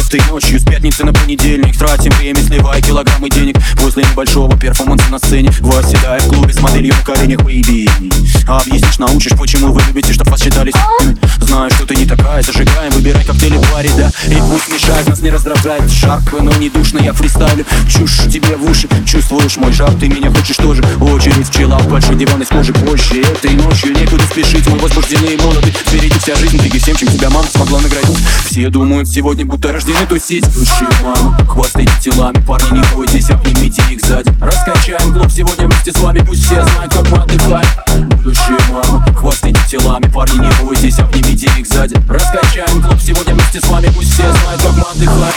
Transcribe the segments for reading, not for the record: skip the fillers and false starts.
Этой ночью с пятницы на понедельник тратим время, сливая килограммы денег. После небольшого перформанса на сцене восседая в клубе с моделью на коленях, baby. Объяснишь, научишь, почему вы любите, чтоб вас считали с***ами. Знаю, что ты не такая, зажигаем, выбирай коктейли в баре, да. Ритм смешает, нас не раздражает. Жарко, но не душно, я фристайлю. Чушь тебе в уши, чувствуешь мой жар, ты меня хочешь тоже. Очередь в чиллаут, большой диван из кожи позже. Этой ночью некуда спешить, мы возбуждены и молоды. Впереди вся жизнь, фиги всем, чем тебя мама смогла наградить. Все думают сегодня, будто рождены тусить. Души, мама, хвастайте телами, парни, не бойтесь, обнимите их сзади. Раскачаем клуб сегодня вместе с вами, пусть все знают, как мы отдыхаем. Души, мама, хвастайте телами, парни, не бойтесь, обнимите их сзади. Раскачаем клуб сегодня вместе с вами, пусть все знают, как мы отдыхаем.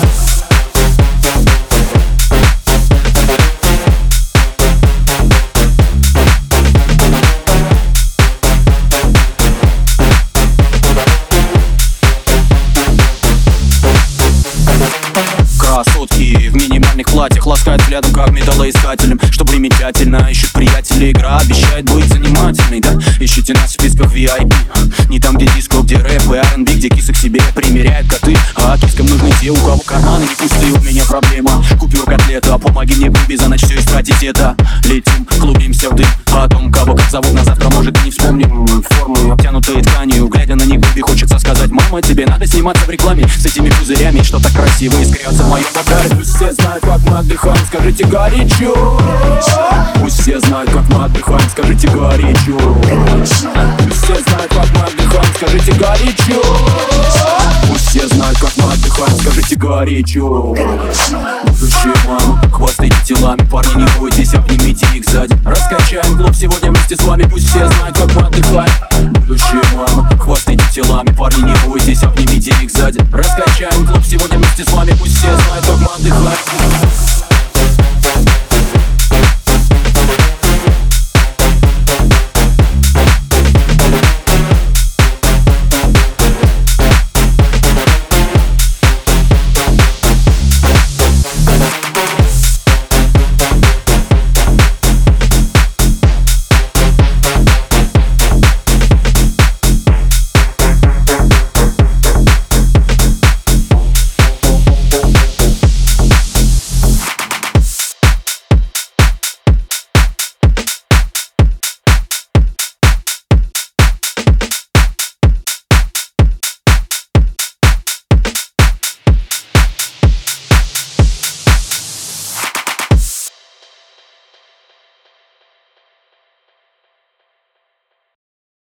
Красотки в минимальных платьях ласкают взглядом, как металлоискателем. Что примечательно, ищут приятели, игра обещает быть занимательной, да? Ищите нас в списках VIP. Не там, где диско, где рэп и R&B, где кисы к себе примеряют коты. А кискам нужны те, у кого карманы не пустые. У меня проблема, купюр котлета. Помоги мне, бэби, за ночь все истратить это. Летим, клубимся в дым. О том, кого как зовут, на завтра, может, и не вспомним. Формы, обтянутые тканью. Глядя на них, бэби, хочется сказать: мама, тебе надо сниматься в рекламе с этими пузырями, что так красиво искрятся в моем бокале. Пусть все знают, как мы отдыхаем, скажите горячо. Пусть все знают, как мы отдыхаем, скажите горячо. Пусть все знают, как мы отдыхаем, скажите горячо. Пусть все знают, как мы отдыхаем, скажите горячо. Души, мама, хвастайте телами, парни, не бойтесь, обнимите их сзади. Раскачаем клуб сегодня вместе с вами, пусть все знают, как мы отдыхаем. Души, мама, хвастайте телами, парни, не бойтесь, обнимите их сзади. Раскачаем клуб сегодня вместе с вами, пусть все знают, как мы отдыхаем.